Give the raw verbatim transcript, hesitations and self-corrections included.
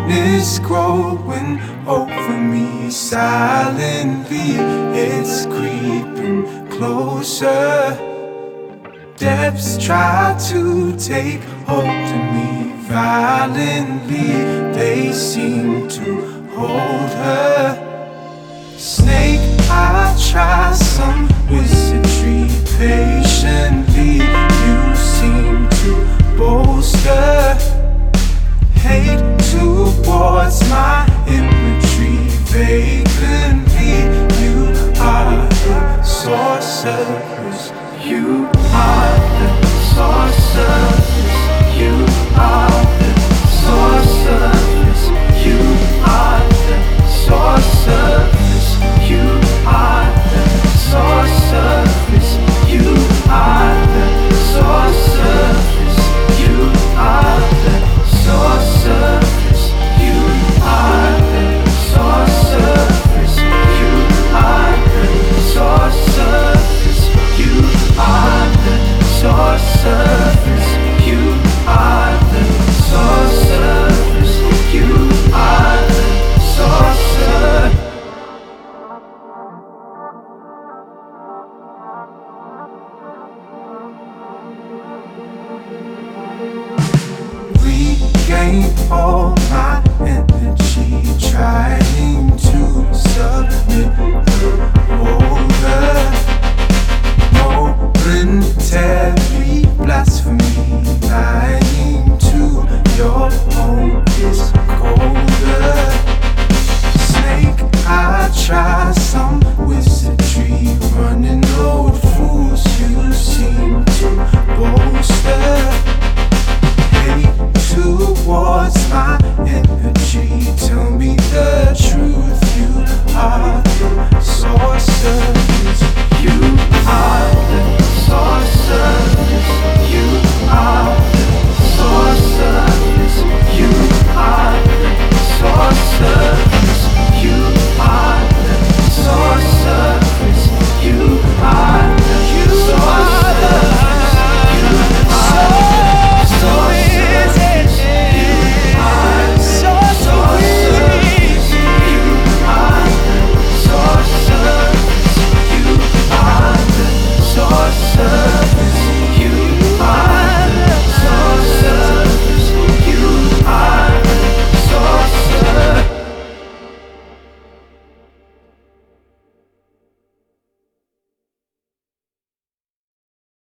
darkness growing over me silently. It's creeping closer. Depths try to take hold of me violently. They seem to hold her. Snake, I try some wizardry patiently. You seem to bolster hate towards my